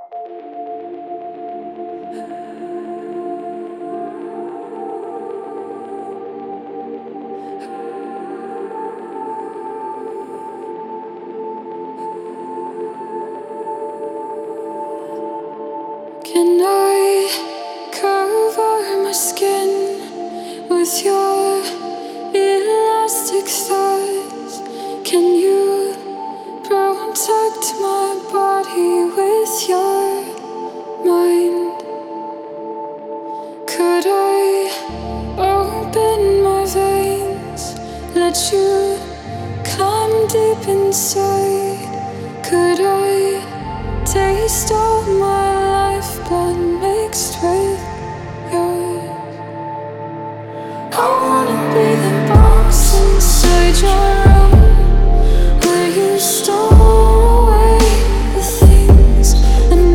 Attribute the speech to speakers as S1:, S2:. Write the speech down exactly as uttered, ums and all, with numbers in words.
S1: Can I cover my skin with your elastic thighs? Can you protect my body with your mind? Could I open my veins, let you come deep inside? Could I taste all my lifeblood mixed with yours? I wanna be the box inside your